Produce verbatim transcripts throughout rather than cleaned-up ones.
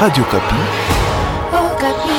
Radio Kapi. Oh, Kapi.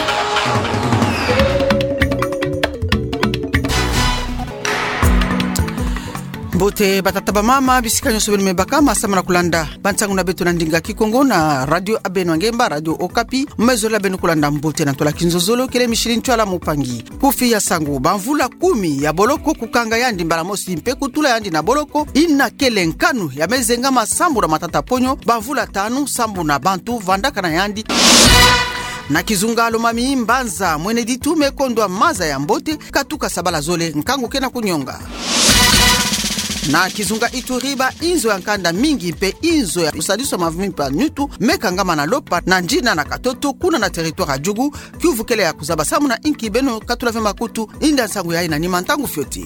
Bote batataba mama bisika nyoso benu mebaka masama na kulanda bantangu na betu na ndinga kikongo na radio abenu ngemba radio Okapi mmezola benu kulanda mbote na tola kinzozolo kele mishiri ntwala mupangi kufi ya sangu banvula kumi ya boloko kukanga yandi mbala mosi mpe kutula yandi na boloko ina kele nkanu ya mezenga masambu na matata ponyo banvula tanu sambu na bantu vandaka na yandi na kizungalo mami mbanza mwene ditume kondwa maza ya mbote katuka sabala zole nkangu kena kunyonga na kizunga Ituriba inzo ya nkanda mingi mpe inzo ya usadiso mavimpa nyutu mekangama na lopa na njina na katoto kuna na territoire Jugu kiuvukele ya kuzaba samu na inki beno katula vema kutu inda nsangu ya ina ni mantangu fyoti.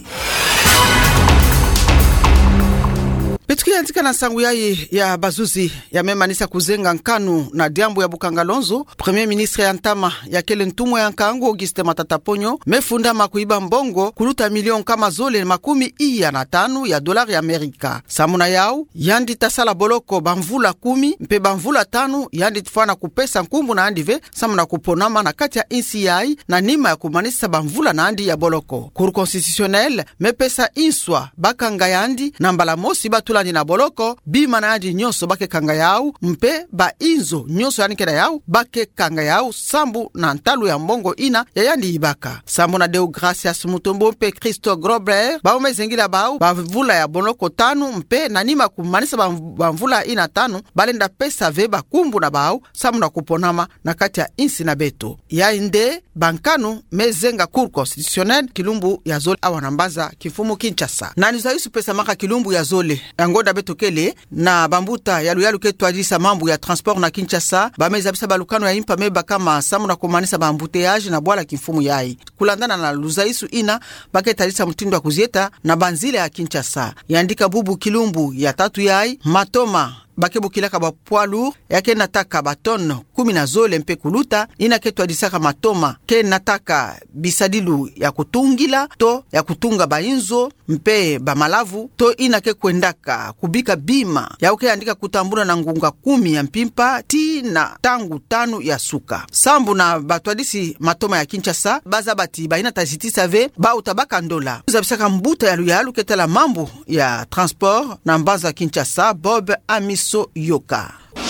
Petuki antika na sangu yaye ya bazuzi ya memanisa kuzenga nkanu na diambu ya Bukangalonzo, Premier Ministre ya ntama ya kele ntumwe ya nkangu Auguste Matata Ponyo, mefunda makuiba mbongo kuluta milion kama zole makumi iya na tanu ya dolari ya Amerika. Samuna yao, yandi tasala boloko bamvula kumi, mpe bamvula tanu, yandi tufana kupesa nkumbu na andive, samuna kuponama na kati ya insi yai, na nima ya kumanisa bamvula na andi ya boloko. Kuru constitutionnel, mepesa inswa, bakanga yandi, na mbala mosi batu na boloko bima na adi nyoso bake kanga yao mpe ba inzo nyoso yani keda yao bake kanga yao sambu na ntalu ya mbongo ina ya yandi ibaka sambu na Deo Gracias Mutombo mpe Christo Grobler ba umezengila bao ba vula ya boloko tanu mpe na nima kumanisa ba mvula ina tanu balenda pesa veba kumbu na bao sambu na kuponama na kati ya insi na beto ya inde bankanu mezenga Cour constitutionnel kilumbu ya zole awanambaza kifumu Kinshasa na nizayusu pesa maka kilumbu ya zole ngoda betokele na bambuta yalu yalu ketwadisa mambu ya transport na Kinshasa bameza bisa balukano ya impa meba kama samu na kumanisa bambuteage na bwala kifumu yai kulandana na luzaisu ina baketadisa mtindo wa kuzieta na banzile ya Kinshasa yandika bubu kilumbu ya tatu yai matoma bakebu kilaka ba poilu yake nataka baton kumi na zole mpe kuluta ina ketwa disaka matoma ke nataka bisadilu ya kutungila to ya kutunga bainzo mpe ba malavu to ina ke kwendaka kubika bima ya uke andika kutambuna na ngunga kumi ya mpimpa ti na tangu tanu ya suka sambu na batwadisi matoma ya Kinshasa baza bati ba ina tazitisa ve ba utabaka ndola zabisaka mbuta ya luyalu ketala mambu ya transport na mbaza Kinshasa Bob Amis So yoka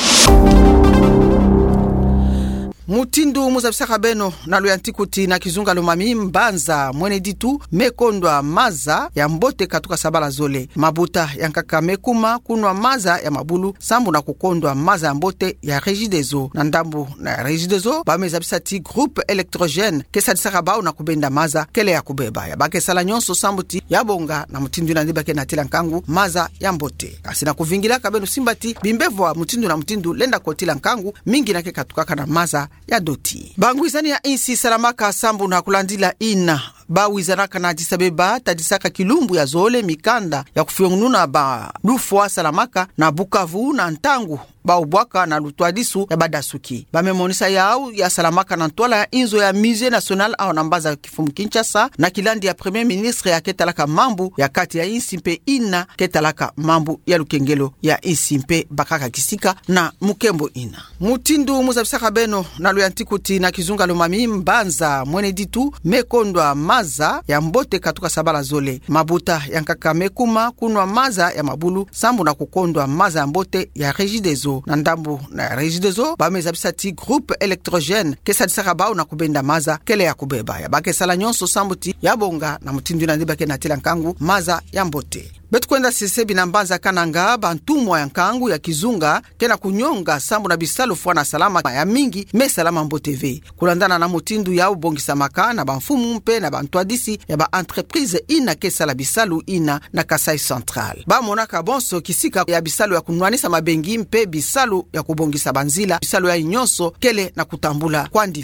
Mutindu muzabisaka beno na luyantikuti na kizunga lomami mbanza mwene ditu mekondwa maza ya mbote katuka sabala zole mabuta ya nkaka mekuma kunwa maza ya mabulu sambu na kukondwa maza ya mbote ya Regideso na ndambu na Regideso bamezabisa ti groupe électrogène kesa disaka bao na kubenda maza kele ya kubeba ya bake sala nyonso sambu ti ya bonga na mutindu na ndibake na tila nkangu maza ya mbote asina kuvingila kabenu simbati bimbevo mutindu na mutindu lenda kotila nkangu mingi na ke katukaka na maza ya doti bangwizani ya insi salamaka sambu na kulandila ina ba wizaraka na Addis Abeba tadisaka kilumbu ya zole mikanda ya kufyongununa ba lufwa salamaka na Bukavu na ntangu ba ubwaka na lutwadisu ya badasuki ba memonisa yao ya salamaka na ntola ya inzo ya Musée National au nambaza kifumu Kinshasa na kilandi ya Premier Ministre ya ketalaka mambu ya kati ya insi mpe ina ketalaka mambu ya lukengelo ya insi mpe bakaka kisika na mukembo ina mutindu muzabisaka beno na luyantikuti na kizunga lomami mbanza mwene ditu mekondwa maza ya mbote katuka sabala zole mabuta ya nkaka mekuma kunwa maza ya mabulu sambu na kukondwa maza ya mbote ya Regideso na ndambu na Regideso bamezabisa ti groupe électrogène kesa disaka bao na kubenda maza kele ya kubeba ya bake sala nyonso sambu ti ya bonga na mutindu na ndibake na tila nkangu maza ya mbote betu kwenda sisebi na mbanza kananga bantumwa ya nkangu ya kizunga kena kunyonga sambu na bisalu fwana salama ya mingi me salama mbo T V kulandana na mutindu ya ubongisa maka na banfumu mpe na bantwadisi ya ba entreprise ina kesa la bisalu ina na Kasai Central ba monaka bonso kisika ya bisalu ya kunwanisa mabengi mpe bisalu ya kubongisa banzila bisalu ya inyoso kele na kutambula kwa ndive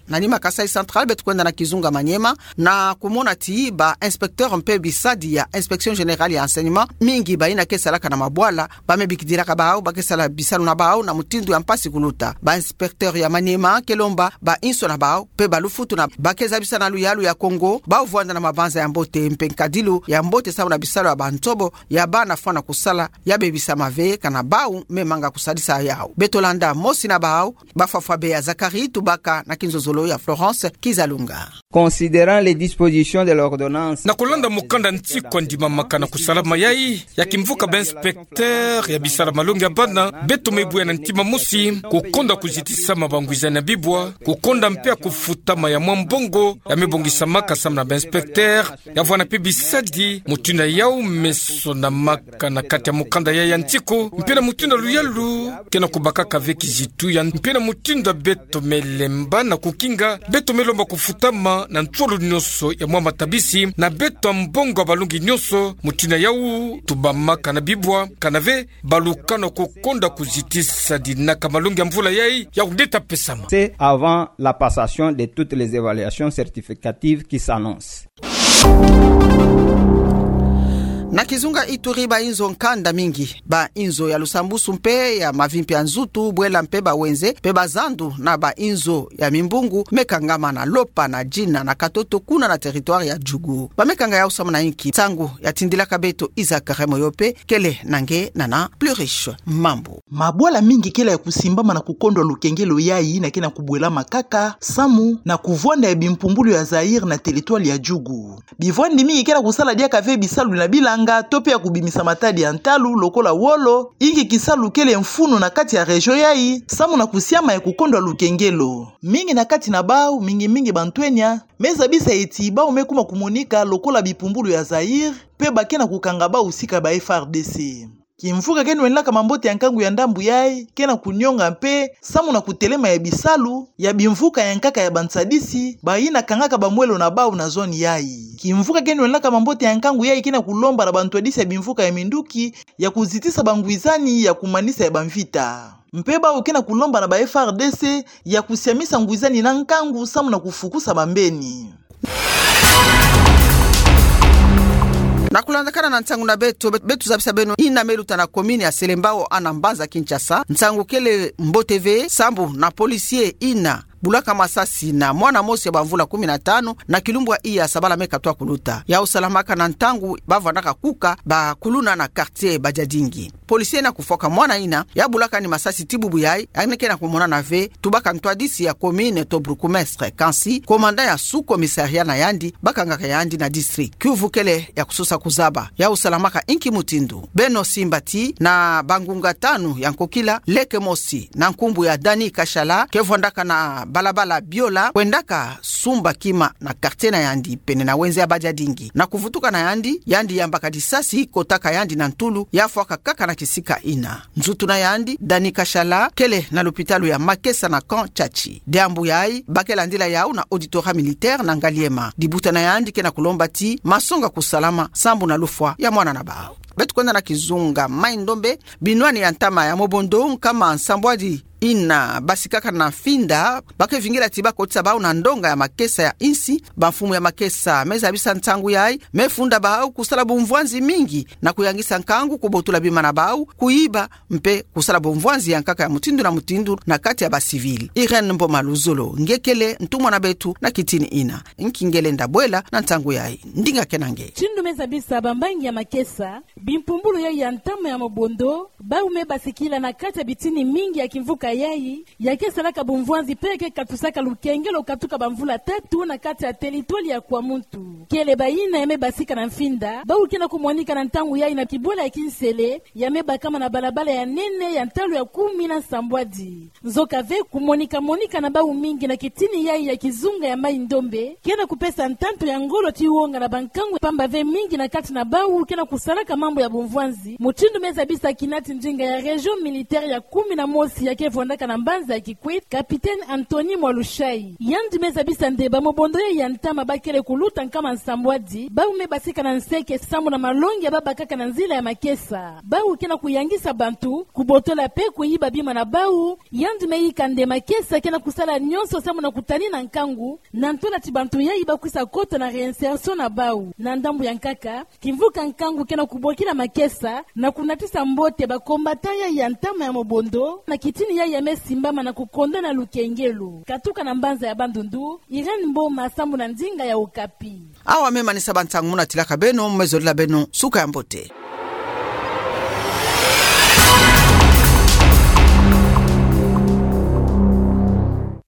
na lima Kasai Central betu kwenda na Kizunga Manyema na kumona ti ba inspecteur mpe bisadi ya inspection générale ya enseignement mingi ba ina kesalaka na mabwala ba mebikidira bao ba kesala bisalu na bao na mutindu ya mpasi kuluta ba inspecteur ya Manyema kelomba ba inso na bao pe balufutu na ba keza bisana luyalu ya Kongo ba uvwanda na mabanza ya mbote mpenkadilu ya mbote sabu na bisalu ya bantobo ya ba na fana kusala ya bebisa mave kana bao memanga kusadisa yao Betolanda Mosi na bao bafafabe ya Zakari Tubaka na Kinzozolo ya Florence Kizalunga. Considérant les dispositions de l'ordonnance na kulanda mukanda ntiko ndima makana kusalama yai ya kimvuka ba inspecteur ya bisala malongi ya bana beto mebuya na ntima musi kukonda kujitisa mabangwiza na bibwa kukonda mpia kufutama ya mwambongo ya mebongisa makasa na ba inspecteur ya vwana pe bisadi mutuna yao meso na makana kati ya mukanda ya ya ntiko mpena mutunda luyalu kena kubaka kaveki jitu ya mpena mutunda beto melemba na kukinga beto melomba kufutama na ntwolo nyoso ya mwa matabisi na beto mbongo balungi nyoso mutina yau tubamaka na bibwa kanave balukano kukonda kuzitisa dinaka malungi ya mvula yai ya kudeta pesama. C'est avant la passation de toutes les évaluations certificatives qui s'annoncent. Na Kizunga Ituri ba inzo nkanda mingi ba inzo ya Lusambusu mpe ya Mavimpi ya Nzutu Bwela mpe ba Wenze pe ba Zandu na ba inzo ya Mimbungu mekangama na Lopa na Jina na Katoto kuna na territoire ya Jugu ba mekanga ya usama na inki tangu ya Tindila Kabeto Isaac Remoyope kele nange nana plus riche mambo mabwala mingi kila ya kusimbama na kukondwa lukengelo yai na kena kubwela makaka samu na kuvwanda ya bimpumbulu ya Zaire na territoire ya Jugu bivwandi mingi kela kusala dia kave bisalu na bilanga tope ya kubimisa matadi ya ntalu lokola wolo ingi kisalu kele mfuno na kati ya regio yai samu na kusiama ya kukondwa lukengelo mingi na kati na bau mingi mingi bantwenya meza bisa eti bau mekuma kumonika lokola bipumbulu ya Zaire pe bakena kukanga bau usika ba F R D C kimfuka kenu wenlaka mambote ya nkangu ya ndambu yai kena kunyonga mpe samu na kutelema ya bisalu ya bimfuka ya nkaka ya bansadisi baina kangaka bamwelo na bau na zoni yai kimfuka kenu wenlaka mambote ya nkangu yai kena kulomba na bantwadisi ya bimfuka ya minduki ya kuzitisa banguizani ya kumanisa ya bamvita mpeba ukena kulomba na ba F R D C ya kusiamisa nguizani na nkangu samu na kufukusa bambeni. Na kulandakana na ntangu na beto betu zabisa beno ina meluta na komini ya Selembao anambaza Kinshasa ntangu kele Mboteve sambu na policier ina Bulaka Masasi na mwana mosi ya bamvula kumi na tano na kilumbwa iya sabala meka toa kuluta ya usalamaka na ntangu bavandaka kuka ba kuluna na quartier Bajadingi policier na kufoka mwana ina ya Bulaka ni Masasi tibubu yai aneke na kumona na ve tubaka ntwadisi ya komine Tobruku mestre Kansi komanda ya su komisaria na yandi bakangaka yandi na district Kivu kele ya kususa kuzaba ya usalamaka inki mutindu Beno Simbati na bangunga tanu ya Nkokila Leke Mosi na nkumbu ya Dani Kashala kevondaka na balabala Biola kwendaka Sumba Kima na quartier na yandi pene na wenze ya Bajadingi na kuvutuka na yandi yandi yambaka disasi kotaka yandi na Ntulu yafuaka kaka na kisika ina Nzutu na yandi Dani Kashala kele na lopitalu ya Makesa na Kan Chachi Diambu yai bakela ndila yao na auditora militaire na Ngaliema dibuta na yandi kena kulombati masonga kusalama sambu na lufwa ya mwana na bao betu kwenda na Kizunga Maindombe binwani ya ntama ya Mobondo kama nsambwadi ina basikaka na finda bake vingira tiba kotisa bao na ndonga ya Makesa ya insi bamfumu ya Makesa meza bisa ntangu yai mefunda bao kusala bomvwanzi mingi na kuyangisa nkangu kubotula bima na bao kuiba mpe kusala bomvwanzi ya nkaka ya mutindu na mutindu na kati ya basivili Irene Mboma Luzolo ngekele ntumwa na betu na kitini ina nkingele ndabwela na ntangu yai ndinga kenange chindu meza bisa bambangi ya Makesa bimpumbulu yai ya ntama ya Mobondo bao mebasikila na kati ya bitini mingi ya kimvuka yai yake salaka bomvwanzi peke katusaka lukengelo katuka bamvula tatu na kati ya territoire ya kwa muntu kele baina yame basika na mfinda bau kena kumwanika na ntangu yai na kibola ya Kinsele yame bakama na balabala ya nene ya ntalo ya kumi na Sambwadi nzoka ve kumonika monika na bau mingi na kitini yai ya Kizunga ya Maindombe kena kupesa ntanto ya ngolo tiwonga na bankangu pamba ve mingi na kati na bau kena kusalaka mambo ya bomvwanzi mutindu meza bisa kinati njinga ya region militaire ya kumi na mosi ya Kevu bavondaka na mbanza ya Kikwit kapitene Antoni Mwalushai yandi meza bisande ba mobondo ya ntama bakele kuluta nkama nsambwadi ba ume basika na nseke samu na malongi ya baba kaka na nzila ya makesa ba ukena kuyangisa bantu kubotola pe kuyiba bima na bau yandi meyi kande makesa kena kusala nyonso samu na kutani na nkangu na ntola tibantu ya iba kuisa kota na reinsertion na bau na ndambu ya nkaka kimvuka nkangu kena kubokila makesa na kunatisa mbote ba kombataya ya ntama ya mobondo na kitini ya yame simbama na kukonda na lukengelu katuka na mbanza ya bandundu Irene Mboma sambu na ndinga ya Okapi awa mema ni sabantangu muna tilaka beno mmezo la beno suka ya mbote.